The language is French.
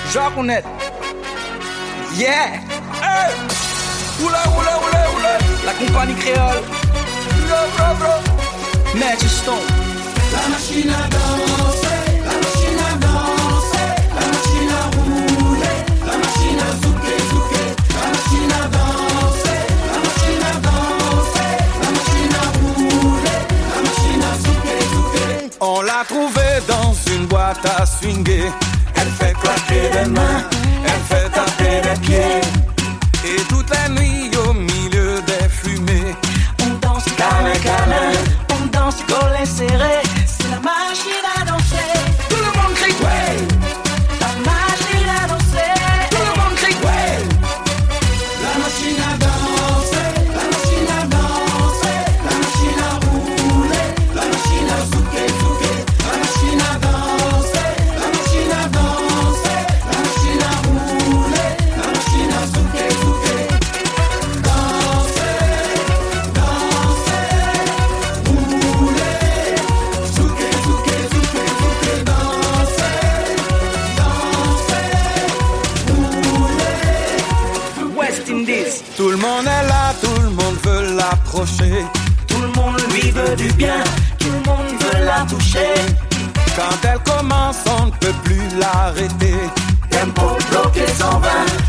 Joie qu'on est. Yeah. Hey. Oula, oula, oula, oula. La compagnie créole. Bro, bro, bro. Magic Stone. La machine à danser, la machine à danser, la machine à rouler, la machine à zouker, zouker, la machine à danser, la machine à danser, la machine à rouler, la machine à zouker, zouker. On l'a trouvée dans une boîte à swinguer. Elle fait claquer des mains, elle fait taper des pieds. Et toute la nuit au milieu des fumées, on danse câlin, câlin, on danse collé serré. C'est la machine à danser. Tout le monde crie ouais. La machine à danser. Tout le monde crie ouais. La machine à danser, la machine à danser, la machine à rouler, la machine à zouker, zouker, la machine à danser, la machine à danser, la machine à rouler, la machine à zouker, zouker. Danser, danser, rouler, zouker, zouker, zouker, zouker, danser, danser, rouler. West Indies. tout le monde est là, tout le monde veut l'approcher. Tout le monde lui veut du bien, tout le monde veut la toucher. Quand elle commence, on ne peut plus l'arrêter. Tempo bloqué 120,